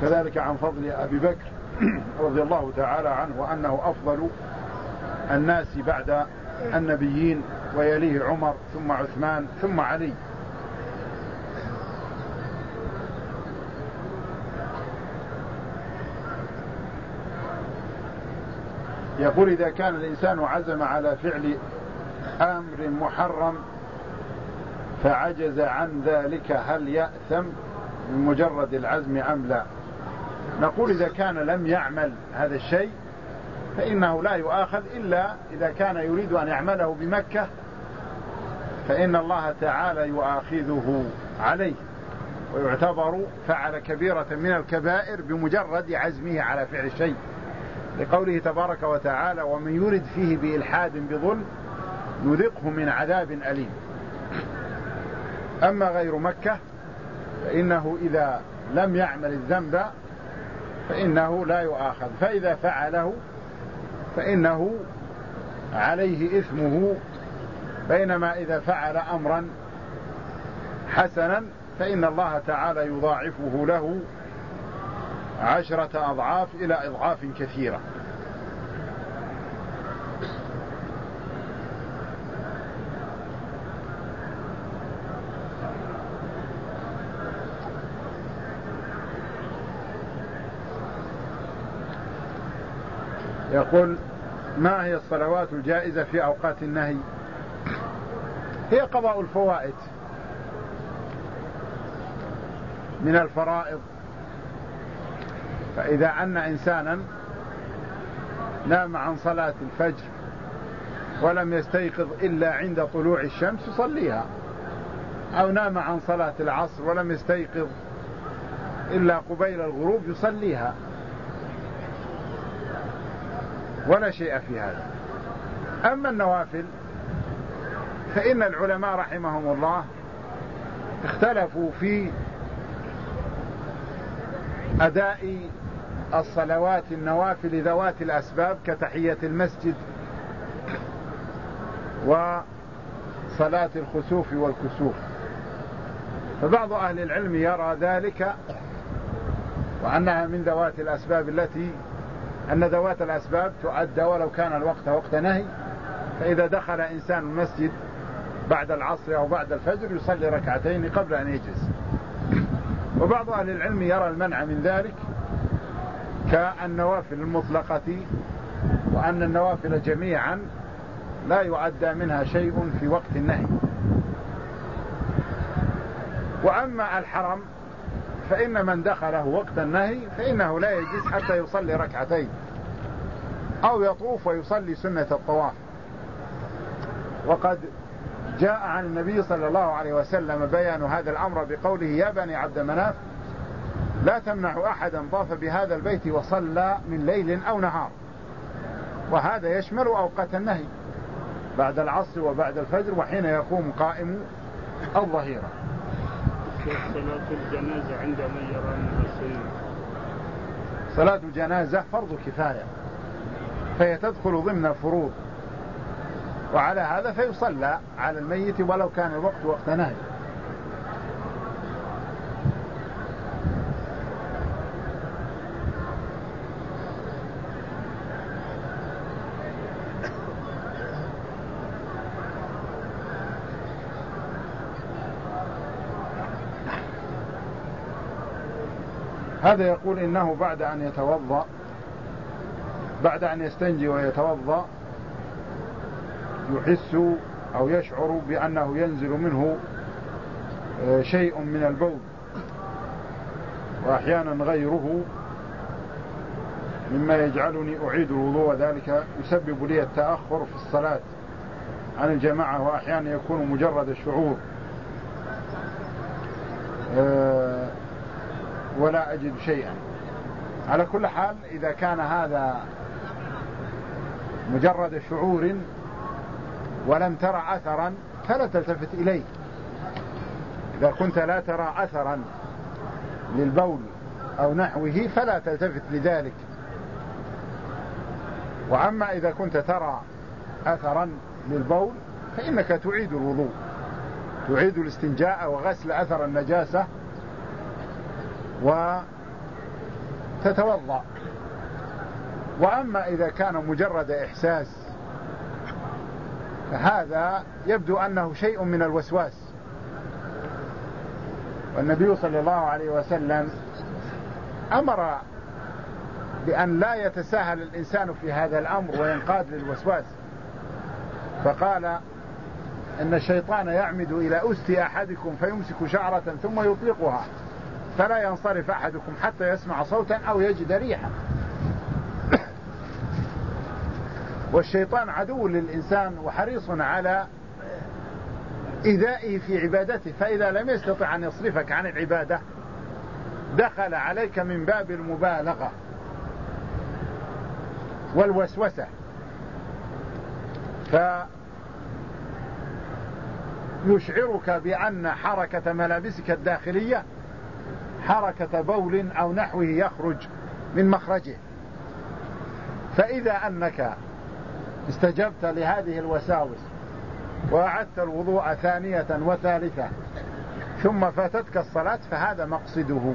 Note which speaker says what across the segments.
Speaker 1: كذلك عن فضل أبي بكر رضي الله تعالى عنه وأنه أفضل الناس بعد النبيين، ويليه عمر ثم عثمان ثم علي. يقول: إذا كان الإنسان عزم على فعل أمر محرم فعجز عن ذلك هل يأثم من مجرد العزم أم لا؟ نقول: إذا كان لم يعمل هذا الشيء فإنه لا يؤاخذ، إلا إذا كان يريد أن يعمله بمكة فإن الله تعالى يؤاخذه عليه، ويعتبر فعل كبيرة من الكبائر بمجرد عزمه على فعل الشيء، لقوله تبارك وتعالى: ومن يرد فيه بإلحاد بظلم نذقه من عذاب أليم. أما غير مكة فإنه إذا لم يعمل الذنب فإنه لا يؤاخذ، فإذا فعله فإنه عليه إثمه، بينما إذا فعل أمرا حسنا فإن الله تعالى يضاعفه له 10 أضعاف إلى أضعاف كثيرة. يقول: ما هي الصلوات الجائزة في أوقات النهي؟ هي قضاء الفوائد من الفرائض. فإذا أن إنسانا نام عن صلاة الفجر ولم يستيقظ إلا عند طلوع الشمس يصليها، أو نام عن صلاة العصر ولم يستيقظ إلا قبيل الغروب يصليها، ولا شيء في هذا. أما النوافل فإن العلماء رحمهم الله اختلفوا في أداء الصلوات النوافل ذوات الأسباب كتحية المسجد وصلاة الخسوف والكسوف. فبعض أهل العلم يرى ذلك وأنها من ذوات الأسباب التي أن ذوات الأسباب تؤدى ولو كان الوقت وقت نهي، فإذا دخل إنسان المسجد بعد العصر أو بعد الفجر يصلي ركعتين قبل أن يجلس. وبعض أهل العلم يرى المنع من ذلك كالنوافل المطلقة، وأن النوافل جميعا لا يؤدى منها شيء في وقت النهي. وأما الحرم فإن من دخله وقت النهي فإنه لا يجلس حتى يصلي ركعتين أو يطوف ويصلي سنة الطواف. وقد جاء عن النبي صلى الله عليه وسلم بيان هذا الأمر بقوله: يا بني عبد مناف لا تمنعوا أحدا طاف بهذا البيت وصلى من ليل أو نهار. وهذا يشمل أوقات النهي بعد العصر وبعد الفجر وحين يقوم قائم الظهيرة.
Speaker 2: صلاة الجنازة عند من يرى أنها سنة؟
Speaker 1: صلاة الجنازة فرض كفاية، فهي تدخل ضمن الفروض، وعلى هذا فيصلى على الميت ولو كان الوقت وقت نهي. هذا يقول إنه بعد أن يستنجي ويتوضأ يحس أو يشعر بأنه ينزل منه شيء من البول، وأحيانا غيره، مما يجعلني أعيد الوضوء، وذلك يسبب لي التأخر في الصلاة عن الجماعة، وأحيانا يكون مجرد الشعور ولا أجد شيئا. على كل حال إذا كان هذا مجرد شعور ولم ترى أثرا فلا تلتفت إليه. إذا كنت لا ترى أثرا للبول أو نحوه فلا تلتفت لذلك. وأما إذا كنت ترى أثرا للبول فإنك تعيد الوضوء، تعيد الاستنجاء وغسل أثر النجاسة تتوضأ. وأما إذا كان مجرد إحساس فهذا يبدو أنه شيء من الوسواس، والنبي صلى الله عليه وسلم أمر بأن لا يتساهل الإنسان في هذا الأمر وينقاد للوسواس، فقال إن الشيطان يعمد إلى أست أحدكم فيمسك شعرة ثم يطلقها فلا ينصرف أحدكم حتى يسمع صوتا أو يجد ريحا. والشيطان عدو للإنسان وحريص على إيذائه في عبادته، فإذا لم يستطع أن يصرفك عن العبادة دخل عليك من باب المبالغة والوسوسة، فيشعرك بأن حركة ملابسك الداخلية حركة بول أو نحوه يخرج من مخرجه. فإذا أنك استجبت لهذه الوساوس وأعدت الوضوء ثانية وثالثة ثم فاتتك الصلاة فهذا مقصده،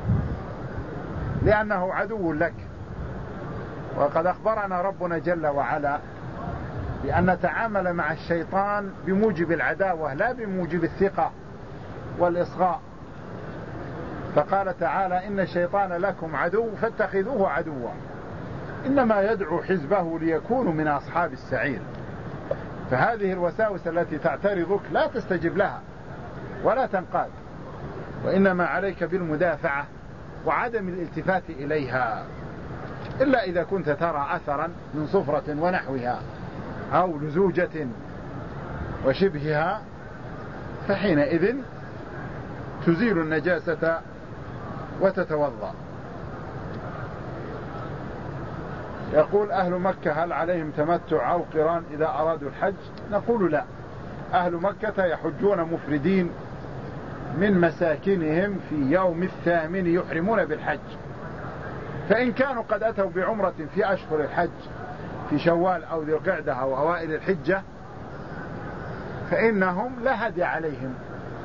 Speaker 1: لأنه عدو لك. وقد أخبرنا ربنا جل وعلا بأن نتعامل مع الشيطان بموجب العداوة لا بموجب الثقة والإصغاء، فقال تعالى إن الشيطان لكم عدو فاتخذوه عدوا إنما يدعو حزبه ليكونوا من أصحاب السعير. فهذه الوساوس التي تعترضك لا تستجب لها ولا تنقاد، وإنما عليك بالمدافعة وعدم الالتفات إليها، إلا إذا كنت ترى أثرا من صفرة ونحوها أو لزوجة وشبهها فحينئذ تزيل النجاسة وتتوضأ. يقول أهل مكة هل عليهم تمتع أو قران إذا أرادوا الحج؟ نقول لا، أهل مكة يحجون مفردين من مساكنهم في يوم الثامن يحرمون بالحج، فإن كانوا قد أتوا بعمرة في أشهر الحج في شوال أو ذي القعدة أو أوائل الحجة فإنهم لا هدي عليهم.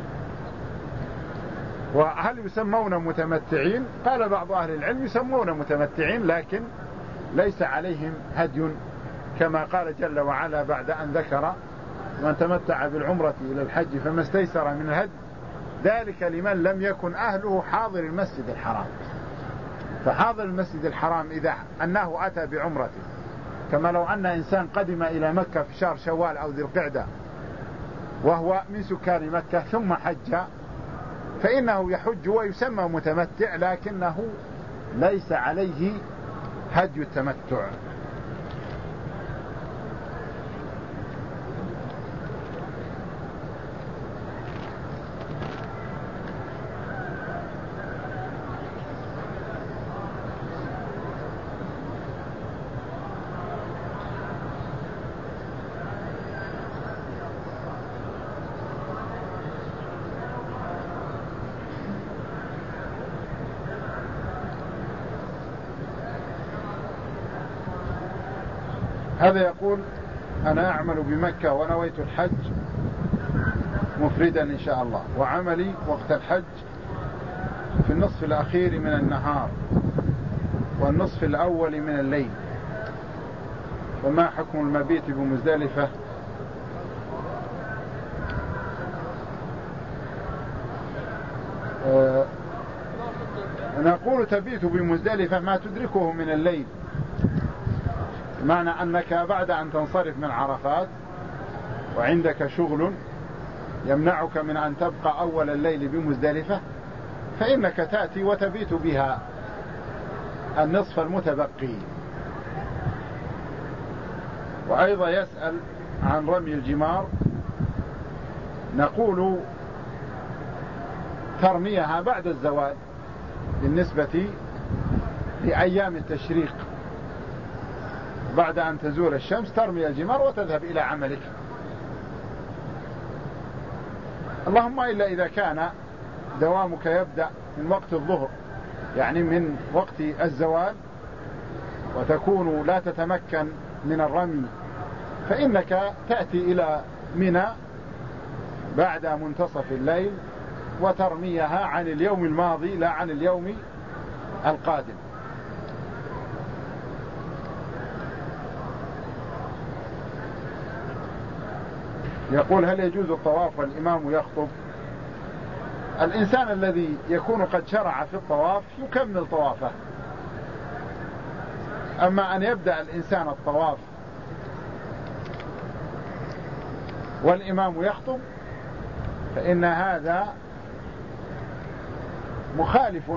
Speaker 1: وهل يسمون متمتعين؟ قال بعض أهل العلم يسمون متمتعين لكن ليس عليهم هدي، كما قال جل وعلا بعد أن ذكر من تمتع بالعمرة إلى الحج فما استيسر من الهدي ذلك لمن لم يكن أهله حاضر المسجد الحرام. فحاضر المسجد الحرام إذا أنه أتى بعمرته، كما لو أن إنسان قدم إلى مكة في شهر شوال أو ذي القعدة وهو من سكان مكة ثم حج فإنه يحج ويسمى متمتع لكنه ليس عليه هدي التمتع. هذا يقول أنا أعمل بمكة ونويت الحج مفردا إن شاء الله، وعملي وقت الحج في النصف الأخير من النهار والنصف الأول من الليل، فما حكم المبيت بمزدلفة؟ نقول تبيت بمزدلفة ما تدركه من الليل، بمعنى أنك بعد أن تنصرف من عرفات وعندك شغل يمنعك من أن تبقى أول الليل بمزدلفة فإنك تأتي وتبيت بها النصف المتبقي. وأيضا يسأل عن رمي الجمار، نقول ترميها بعد الزوال بالنسبة لأيام التشريق، بعد أن تزول الشمس ترمي الجمار وتذهب إلى عملك. اللهم إلا إذا كان دوامك يبدأ من وقت الظهر، يعني من وقت الزوال، وتكون لا تتمكن من الرمي فإنك تأتي إلى منى بعد منتصف الليل وترميها عن اليوم الماضي لا عن اليوم القادم. يقول هل يجوز الطواف والإمام يخطب؟ الإنسان الذي يكون قد شرع في الطواف يكمل طوافه. أما أن يبدأ الإنسان الطواف والإمام يخطب فإن هذا مخالف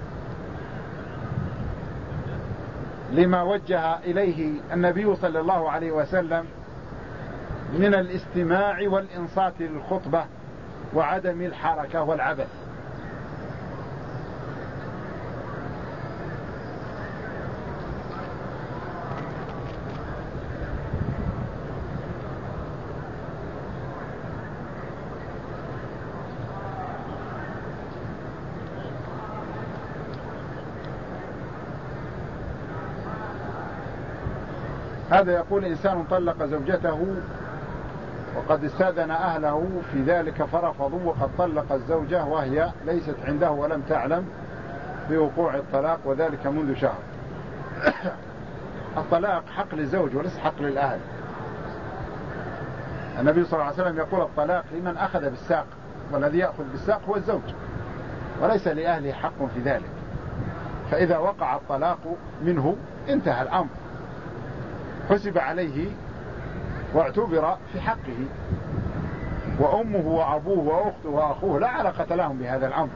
Speaker 1: لما وجه إليه النبي صلى الله عليه وسلم من الاستماع والإنصات للخطبة وعدم الحركة والعبث. هذا يقول إنسان طلق زوجته وقد استأذن أهله في ذلك فرفضوا، وقد طلق الزوجة وهي ليست عنده ولم تعلم بوقوع الطلاق وذلك منذ شهر. الطلاق حق للزوج وليس حق للأهل. النبي صلى الله عليه وسلم يقول الطلاق لمن أخذ بالساق، والذي يأخذ بالساق هو الزوج وليس لأهله حق في ذلك. فإذا وقع الطلاق منه انتهى الأمر، حسب عليه واعتبر في حقه، وأمه وأبوه وأخته وأخوه لا علاقة لهم بهذا الأمر.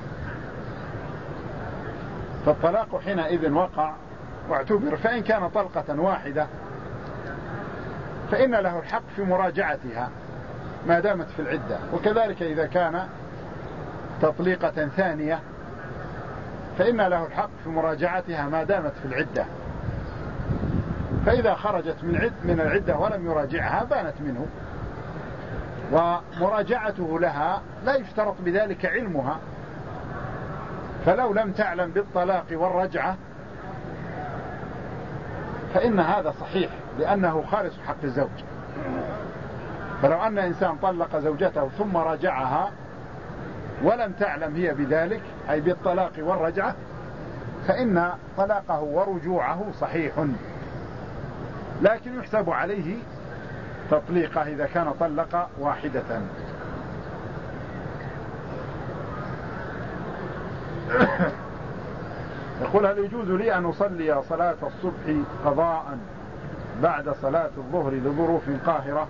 Speaker 1: فالطلاق حينئذ وقع واعتبر. فإن كان طلقة واحدة فإن له الحق في مراجعتها ما دامت في العدة، وكذلك إذا كان تطليقة ثانية فإن له الحق في مراجعتها ما دامت في العدة. فإذا خرجت من العدة ولم يراجعها بانت منه، ومراجعته لها لا يشترط بذلك علمها. فلو لم تعلم بالطلاق والرجعة فإن هذا صحيح لأنه خالص حق الزوج. فلو أن إنسان طلق زوجته ثم رجعها ولم تعلم هي بذلك أي بالطلاق والرجعة فإن طلاقه ورجوعه صحيح، لكن يحسب عليه تطليقه إذا كان طلق واحدة. يقول هل يجوز لي أن أصلي صلاة الصبح قضاء بعد صلاة الظهر لظروف قاهرة؟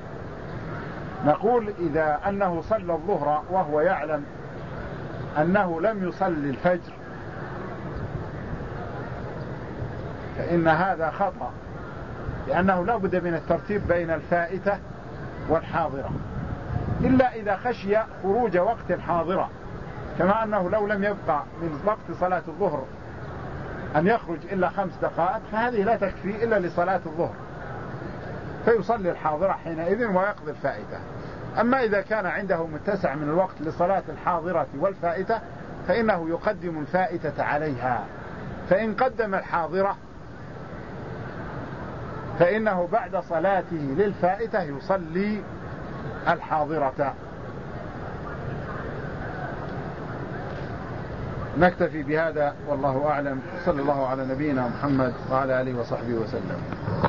Speaker 1: نقول إذا أنه صلى الظهر وهو يعلم أنه لم يصلي الفجر فإن هذا خطأ، لأنه لا بد من الترتيب بين الفائتة والحاضرة، إلا إذا خشي خروج وقت الحاضرة، كما أنه لو لم يبقى من وقت صلاة الظهر أن يخرج إلا 5 دقائق فهذه لا تكفي إلا لصلاة الظهر، فيصلي الحاضرة حينئذ ويقضي الفائتة. أما إذا كان عنده متسع من الوقت لصلاة الحاضرة والفائتة فإنه يقدم الفائتة عليها، فإن قدم الحاضرة فإنه بعد صلاته للفائتة يصلي الحاضرة. نكتفي بهذا والله أعلم، صلى الله على نبينا محمد وعلى آله وصحبه وسلم.